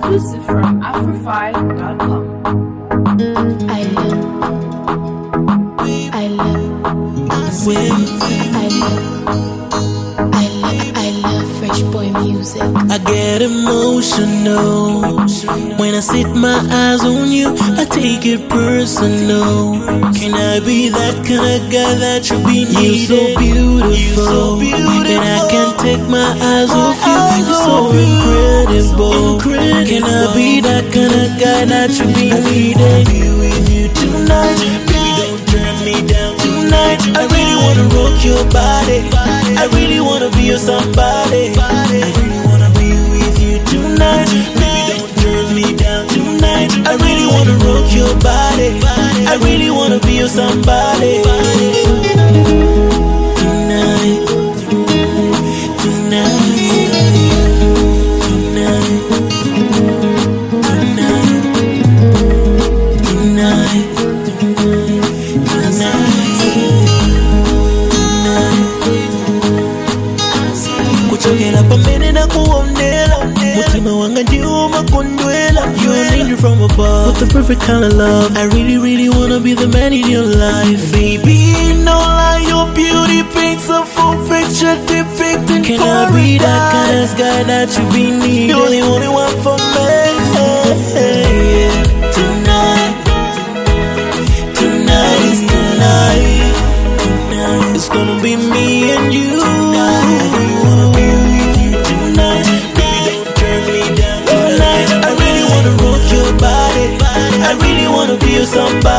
exclusive from Afrofy.com. I love Fresh Boy music. I get emotional when I set my eyes on you. I take it personal. Can I be that kind of guy that you be needed? You're so beautiful, and I can't take my eyes off you. You're so incredible. Can I be that kind of guy that you be needed? I wanna be with you tonight, baby. Don't turn me down tonight. I really wanna rock your body. I really wanna be your somebody. I really wanna be with you tonight, baby. Don't turn me down tonight. I really wanna rock your body. I really wanna be your somebody. Tonight, tonight, tonight, kuchokera pamene nakuonera mutima wanga ndiwo makondwela. You're an angel from above with the perfect kind of love. I really, really wanna be the man in your life. Baby, no lie, your beauty paints a full picture depicting. Can I be that kind of guy that you be needing? You're the only one for me. Tonight, tonight is tonight. It's gonna be me and you. I really wanna be your somebody.